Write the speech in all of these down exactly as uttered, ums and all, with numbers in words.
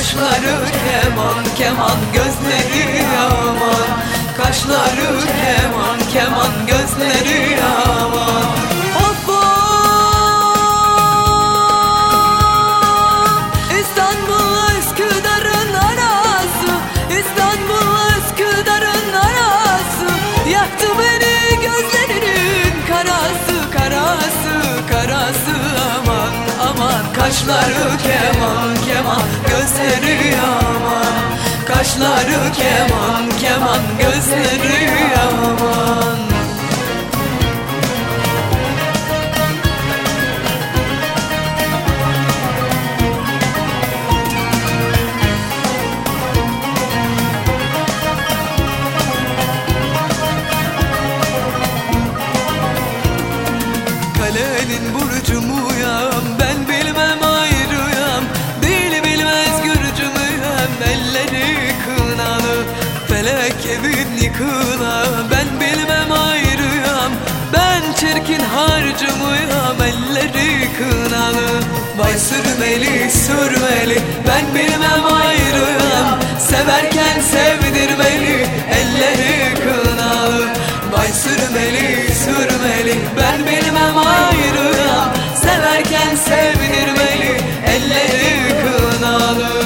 Kaşları keman keman, gözleri yaman. Kaşları keman keman, gözleri yaman. Hoppa İstanbul'la Üsküdar'ın arası, İstanbul'la Üsküdar'ın arası. Yaktı beni gözlerinin karası, karası, karası. Aman aman, kaşları keman keman, gözleri yaman. Kaşları keman keman, gözleri yaman. Kalenin burcu muyam, ben bilmem ayrıyam. Dil bilmez gürcü müyem, elleri kınalı. Felek evin yıkıla, ben bilmem ayrıyam. Ben çirkin harcı muyam, elleri kınalı. Vay sürmeli sürmeli, ben bilmem ayrıyam. Severken sevdirmeli, elleri kınalı. Vay sürmeli sürmeli, ben bilmem ayrıyam. Severken sevdirmeli, elleri kınalı.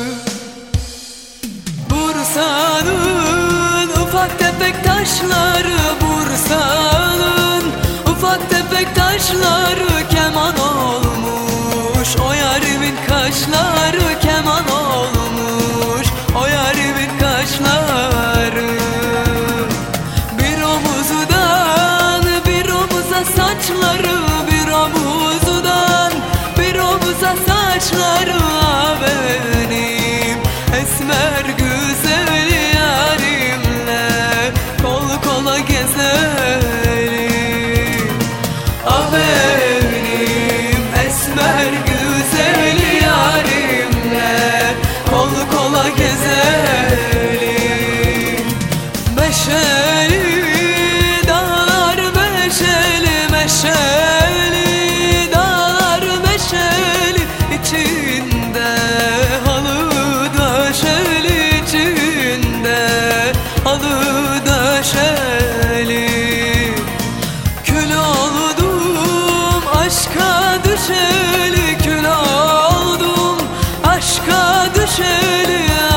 Bursa'nın ufak tefek taşları, Bursa'nın ufak tefek taşları keman olmuş. O yarimin kaşları keman olmuş. O yarimin kaşları. Bir omuzdan bir omuza saçları, bir omuzdan bir omuza saçları. Ah benim esmer güzel yarimle kol kola gezelim. Ah benim esmer güzel yarimle kol kola gezelim. Meşeli dağlar, meşeli meşeli dağlar, meşeli içinde halı döşeli, içinde halı döşeli. Kül oldum aşka düşeli, kül oldum aşka düşeli.